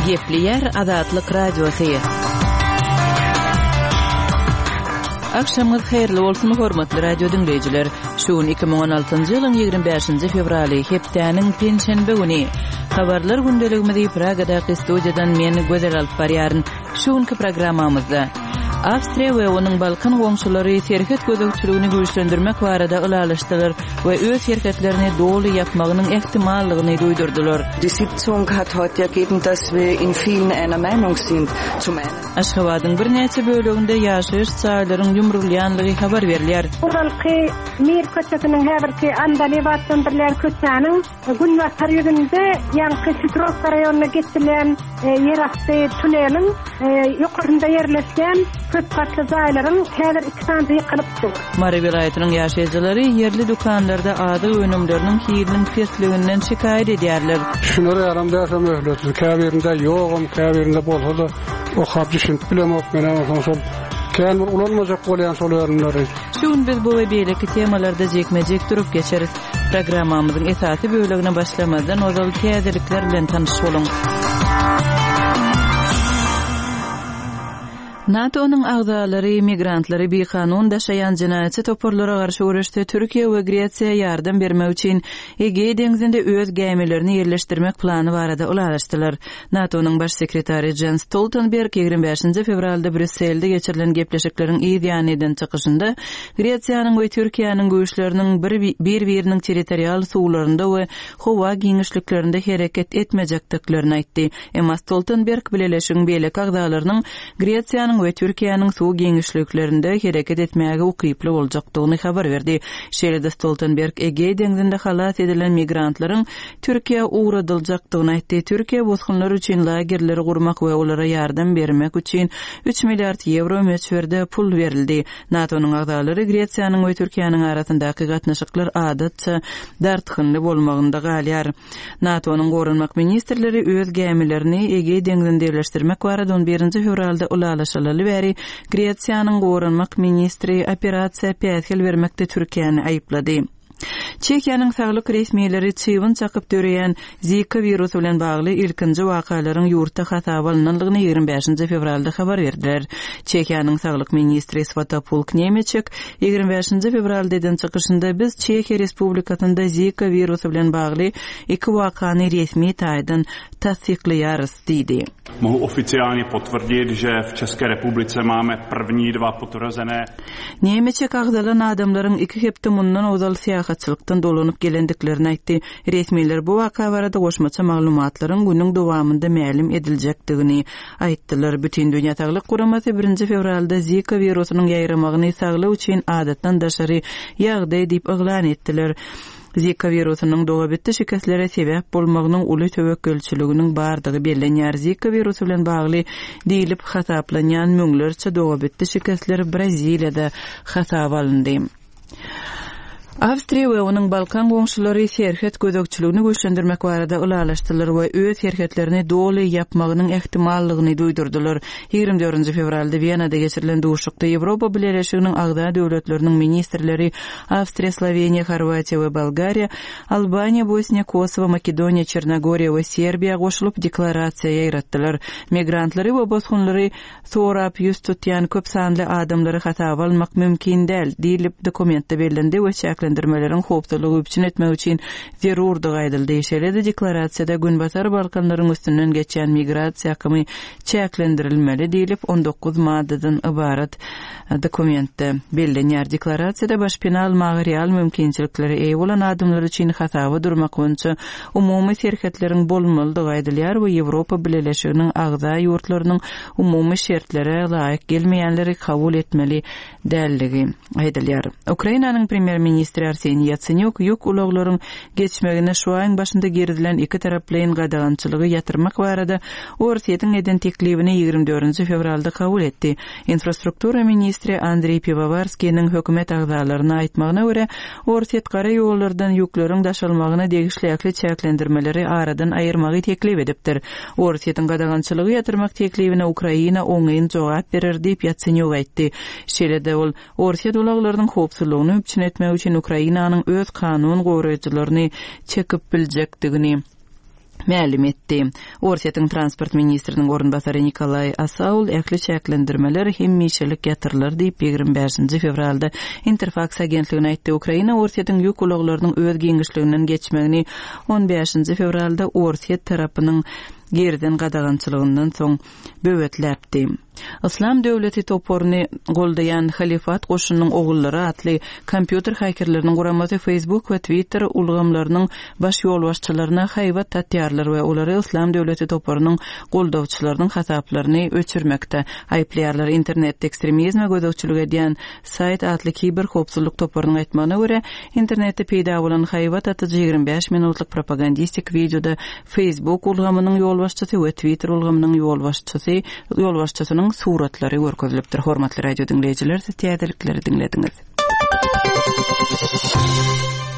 Gepleyer Azatlyk Radiosu. Akşamınız hayırlı olsun hormatly radio dinleyijiler. Şuun 2016-njy ýylyň 25-nji fevraly hepdäniň penşenbe güni. Habarlar gündeligimizi Pragada studiýadan men Gözel alyp barýaryn. Şuunky programmamyzda Awstriýa we onuň Balkan goňşulary serket gözegçiligini güýçlendirmek barada ulalaşdylar we öz serketlerini doly ýapmagynyň ehtimallygyny duýdurdylar. Die Sitzung hat heute ergeben, dass wir in vielen einer Meinung sind. Zum einen Aşgabatyň bir näçe böleginde ýaşaýyş çaýlaryň ýumrulýanlygy habar berilýär. Buralky Mir köçetiniň häzirki Andalibatdan birler köçäniň günler perýodynda ýanky Sitrok raýonuna geçilen ýerasty tuneliň ýokarynda ýerleşen köp katly zaýlaryň häzir 2 sany ýykylypdy. Mari vilayatynyň ýaşaýjylary ýerli dukanlarda ady önümleriniň hiyiriniň pesliginden şikaýet edýärler. Şunlara yaramda ýaşamýarlar. Käbirinde ýogum, käbirinde bolsa da o hapjyşynt bilemok menen soňsol kän bir ulanmajak bolýan şol ýerleri. Şuun biz bu we beýleki temalarda jekmejek durup geçeriz. Programmamyzyň esasy bölegine başlamadan ozal käzilikler bilen tanyş boluň. NATO'nun agzalary migrantlary bir kanun daşayan jinayetçi toporlara garşy uruşda Türkiýe we Gretsiýa ýardam bermek üçin Egey deňizinde öz gemilerini ýerleşdirmek plany barada ulalaşdylar. NATO'nun baş sekretary Jens Stoltenberg 25-nji fevralda Brüsselde geçirilen gepleşikleriň ýa-ni çykyşynda Gretsiýanyň we Türkiýanyň güýçleriniň bir-biriniň territorial suwlarynda we howa giňişliklerinde hereket etmejekdiklerini aýtdy. Emma Stoltenberg bileleşiň beýleki agzalarynyň Gretsiýanyň we Türkiýanyň suw giňişliklerinde hereket etmäge ukyply boljakdygyny habar berdi. Şeýle Stoltenberg Egey deňizinde halat edilen migrantlaryň Türkiýe uğradyljakdygyny aýtdy. Türkiýe bosgunlar üçin lagerleri gurmak we olara ýardam bermek üçin 3 milliard euro meçberde pul berildi. NATO'nun agzalary Gretsiýanyň we Türkiýanyň arasyndaky gatnaşyklar adatça dartgynly bolmagynda galýar. NATO'nun gorunmak ministrleri öz gemilerini Egey deňizinde ýerleşdirmek barada 11-nji fevralda ulalaşaly bäri Gretsiýanyň gorunmak ministri operasiýa pähel bermekde Türkiýany aýyplady. Çekiýanyň saglyk resmiýetleri çyvyn çakyp döreýän Zika virusu bilen bagly ilkinji wakalaryň ýurtda hasap alynanlygyny 25-nji fevralda habar berdiler. Çekiýanyň saglyk ministri Svatopulk Nemeçek 25-nji fevralda eden çykyşynda biz Çekiýa Respublikasynda Zika virusu bilen bagly 2 wakany resmi taýdan tasdiqlaýarys diýdi. Mohu oficiálně potvrdit, že v České republice máme první 2 potvrzené. Nemeçek agzalan adamlaryň 2 hepde mundan ozal syýahatçylykdan dolanyp gelendiklerini aýtdy. Resmiler bu waka barada goşmaça maglumatlaryň günüň dowamında mälim ediljekdigini aýtdylar. Bütün dünýä saglyk guramasy 1-nji fevralda Zika virusynyň ýaýramagyny saglyk üçin adatdan daşary ýagdaý diýip eglan etdiler. Zika virusynyň doga bitdi şikestlere sebäp bolmagynyň uly töwekkelçiliginiň bardygy bellenýär. Zika virusu bilen bagly diýilip hasaplanýan müňlerçe doga bitdi şikestler Braziliýada hasap alyndy. Awstriýa we onuň Balkan goňşulary serket gözegçiligini güýçlendirmek barada ulalaşdylar we öz serketlerini doly ýapmagynyň ehtimallygyny duýdurdylar. 24-nji fevralda Wienada geçirilen duşukda Ýewropa Birleşiginiň agda döwletleriniň ministrleri Awstriýa, Sloveniýa, Horwatiýa we Bolgariýa, Albaniýa, Bosniýa, Kosowa, Makedoniýa, Çernogoriýa we Serbiýa goşulyp deklarasiýa ýaratdylar. Migrantlary we bosgunlary sorap ýüz tutýan köp sanly adamlary hasap almak mümkin däl diýilip dokumentde bellendi we çäklendirmeleriň hopsuzlygy üçin etmek üçin zerurdyg aýdyldy. Şeýle deklarasiýada Günbasar Balkanlaryň üstünden geçen migrasiýa hakymy çäklendirilmeli diýilip 19 maddadan ibarat dokumentde bellenýär. Deklarasiýada başpena almagy real mümkinçilikleri eýe bolan adamlar üçin hasaba durmak boýunça umumy serketleriň bolmalydygy aýdylýar we Ýewropa Birleşiginiň agda ýurtlarynyň umumy şertlere laýyk gelmeýänleri kabul etmeli dälligi aýdylýar. Ukrainanyň premier ministri Arseniy Yatsenyuk ýok ulaglaryň geçmegine şu aýyň başynda geridilen 2 taraplyň gadagançylygy ýatyrmak barada Orsiýetiň eden teklibini 24-nji fevralda kabul etdi. Infrastruktura ministri Andrei Pivovarskiýiň hökümet agzalaryna aýtmagyna görä, Orsiýet gara ýollardan ýükleriň daşalmagyna degişlikli çäklendirmeleri aradan aýyrmagy teklip edipdir. Orsiýetiň gadagançylygy ýatyrmak teklibine Ukraina oňaýyn jogap berer diýip Yatsenyuk aýtdy. Şeýle-de ol Orsiýet ulaglarynyň hopsuzlygyny üpçün etmek üçin Ukrainanyň öz kanun goraýjylaryny çekip biljekdigini ma'lum etdi. Orsiýatyň transport ministriniň orunbasary Nikolay Asaul ähli çäklendirmeler hem mişelik ýatyrlar diýip 25 fevralda Interfax agentligine aýtdy. Ukraina Orsiýatyň ýük ulaglarynyň öz giňişliginden geçmegini 15 fevralda Orsiýat tarapynyň geriden gadagançylygyndan soň böwetläpdi. Islam döwleti toporuny goldayan Halifat goşunynyň ogullary atly kompýuter hakerleriniň guramasy Facebook we Twitter ulgamlarynyň baş ýolbaşçylaryna haýbat tatýarlar we olary Islam döwleti toporunyň goldawçylarynyň hasaplaryny öçürmekde aýplaýarlar. Internet ekstremizme gödäwçilik edýän sayt atly kiber howpsuzlyk toporunyň aýtmagyna görä, internetde peýda bolan haýbat atyjy 25 minutlyk propagandistik videoda Facebook ulgamynyň ýolbaşçysy we Twitter ulgamynyň ýolbaşçysynyň suratlary görkezilipdir. Hormatly radio dinleýijiler, siz täzelikleri dinlediňiz.